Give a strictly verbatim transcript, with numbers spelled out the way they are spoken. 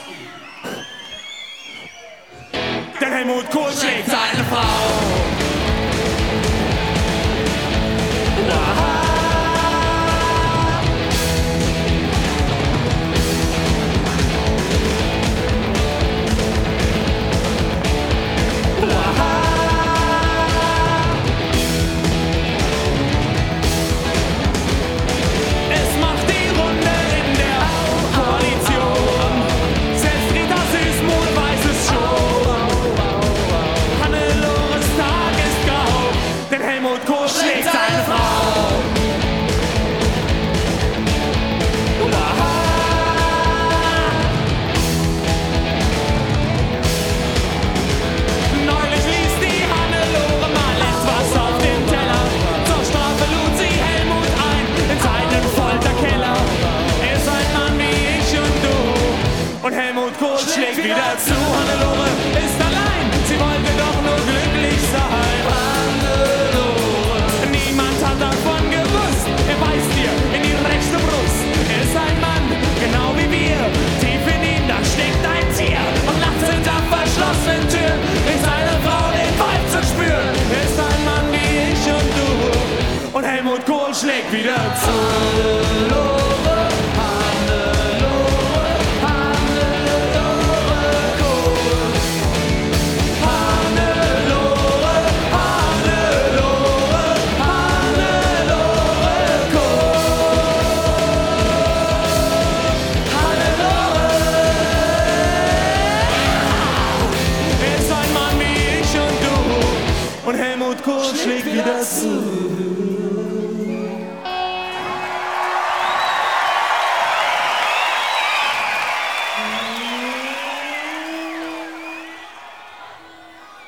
Denn Helmut Kohl schlägt seine Frau. Aha. Helmut Kohl schlägt seine Frau. Neulich ließ die Hannelore mal etwas auf den Teller. Zur Strafe lud sie Helmut ein in seinen Folterkeller. Er ist ein Mann wie ich und du. Und Helmut Kohl schlägt wieder zu. Hannelore ist allein, sie wollte doch nur glücklich sein. Davon gewusst, er beißt dir in die rechte Brust. Er ist ein Mann, genau wie wir. Tief in ihm, da steckt ein Tier. Und nachts hinter verschlossenen Türen ist seine Frau den Vibe zu spüren. Er ist ein Mann wie ich und du. Und Helmut Kohl schlägt wieder zu. Hannelore, Hannelore, Hannelore Kohl. Hannelore, Hannelore, Hannelore Kohl. Hannelore. Er ist ein Mann wie ich und du. Und Helmut Kohl schlägt wieder zu.